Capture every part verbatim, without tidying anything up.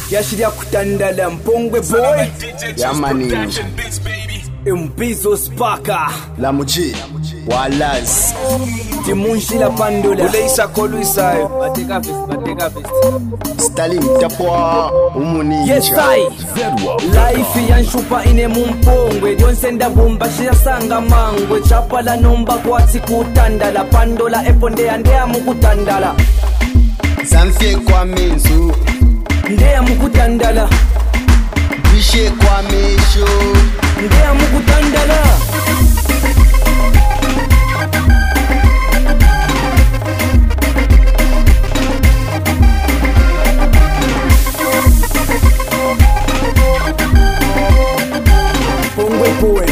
Yashiria kutandala mpongwe boy Yamani Mbizo Spaka La Muji Walaz Timunshila Pandola Uleisa Koluisayo Bateka fist, bateka fist Stalin Tapwa Umuninja Yes I Life yanshupa ine mumpongwe Dionsenda bumba shia sanga mangwe Chapala nomba kwati kutandala Pandola eponde andea mukutandala Zamfye kwa menzu Ndea mukutandala Bishe kwa mesho Ndea mukutandala Pongwe poe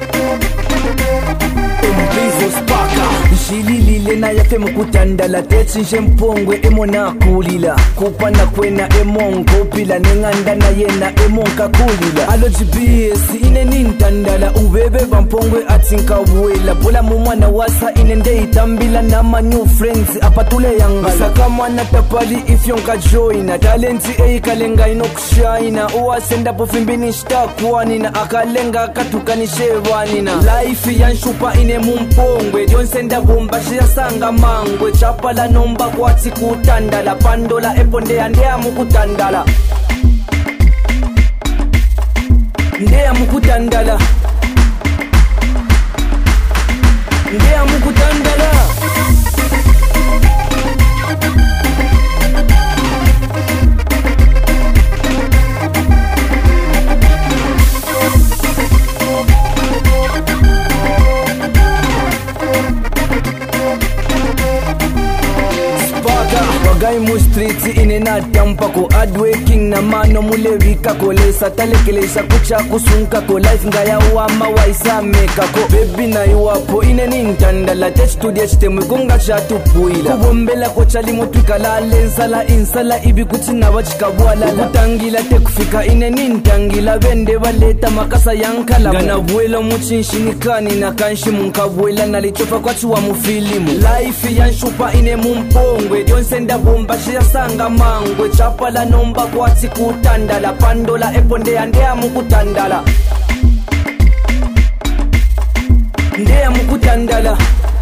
Mbizo Spaka Nshililile na yafe mukutandala Techinshe mpongwe emona kulila Kupana kwena emonko pila Nenganda na yena emonka kulila Alo G B S ine nintandala Ubebe bampongwe atinka uwela Bola mumwana wasa ine nde itambila Na ma new friends apatule yangala Saka mwana tapali ifyonka joina Talenti eikalenga inokushaina Uwasenda pofimbini shtakuanina Akalenga akatukanishevwanina Life yanshupa ine mumpongwe Dionsenda bumba shia sanga mangwe Chapala nomba kwati kutandala Pandola eponde andea mukutandala Ndea mukutandala Ndea mukutandala Wagai mu street ine na tampa ko hardworking na mano mulevika ko lesa talekelesa kucha kusunka ko life ngaya wama waisa meka ko baby na iwapo ine nintandala tech studio chitemu kunga chatu puila kubombela ko chali mutwikala lensala insala ibi kutina bachikabwala kutangila te kufika ine nintangila bende baleta makasa yankala gana vuelo muchinshinikani na kanshi munkabwela nalichofa kwa chuwa mufilimu life yanshupa ine mumpongwe Dionsenda bumba shia sanga mangwe Chapala nomba kwati kutandala Pandola eponde andea mukutandala Ndea mukutandala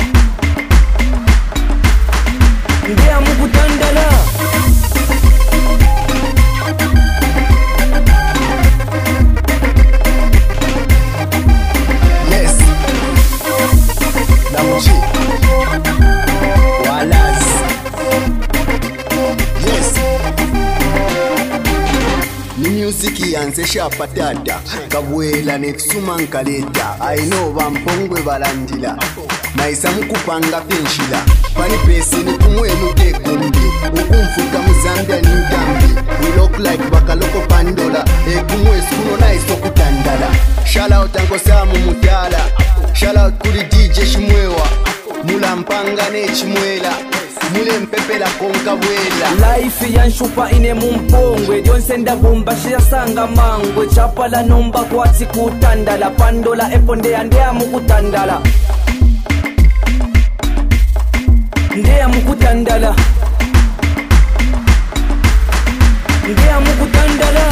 Ndea mukutandala Yes La Muji Walaz Yes Ni music yansesha patata Kabwela nekusuma nkaleta I know bampongwe balandila Naisa mukupanga penshila Pani pesi ni kumwenu tekumbi Ukumfuka muzambia ni ndambi We look like bakaloko Pandola Ekumwe skuno na iso kutandala Shout out anko Samu Mutala Shout out kuli D J Shimwewa Mula mpanga ne chimwela Mule mpepela konka bwela Life yanshupa ine mumpongwe Dionsenda bumba shia sanga mangwe Chapala nomba kwati kutandala Pandola eponde andea mukutandala Ndea mukutandala Ndea mukutandala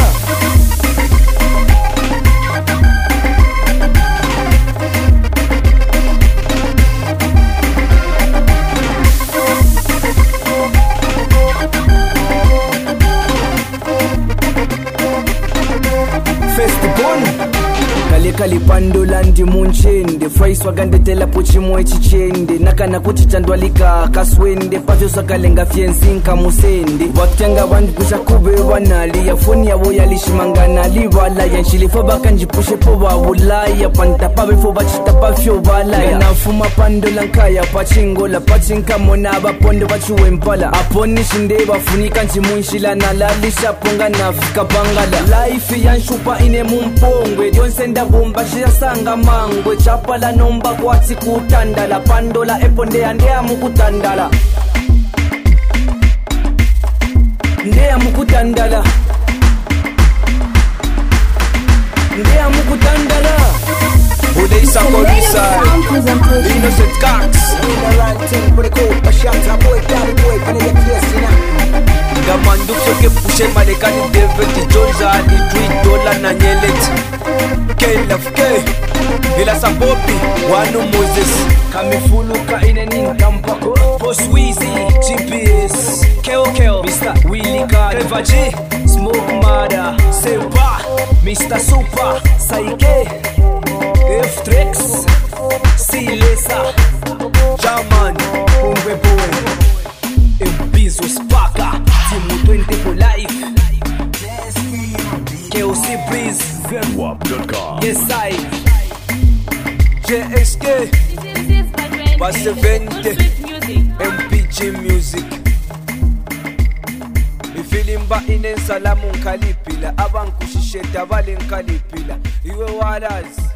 Kale kale Pandola ndi munchende Fries wagandetela pochi mwe chichende Nakana kuchichandwalika kaswende Pafyo sakalenga fiensinka musende Watenga wandi kusha kube wanali Ya foni ya woya lishimangana liwala Ya nshilifa baka njipushe po wawulaya Panta pabe fo bachita pafyo walaya Ganafuma Pandola nkaya pachingola Pachinka mona bapondo bachuwe mpala Aponi shinde bafunika nchimunshila Nalalisha ponga nafika pangala Life yanshupa ine mumpongwe Dionsenda bumba shia sanga mangwe Chapala nomba kwati kutandala Pandola eponde andea mukutandala Ndea mukutandala Ndea mukutandala Uleisa Korisai, Innocent Cox. Gamandu soke pushe malekani David Jones ani tweet dola na nyelet. K-Love K, ila sapopi, wanu Moses. Kamifuluka ineni kampako Boss Weezy, G P S, Keo Keo, Mister Willie Card, Eva G, Smoke Mada, Sepa, Mister Super, Saike, F-Trex, Silesa, Jaman, Pungwe Boy, Mbizo Spaka, Timu twenty for life, K O C Breeze, Zenwap dot com. Yes I, J S K, Basevente, M P G Music. Ifilimba inensalamu nkalipila, abankushisheta bali nkalipila. Iwe walazi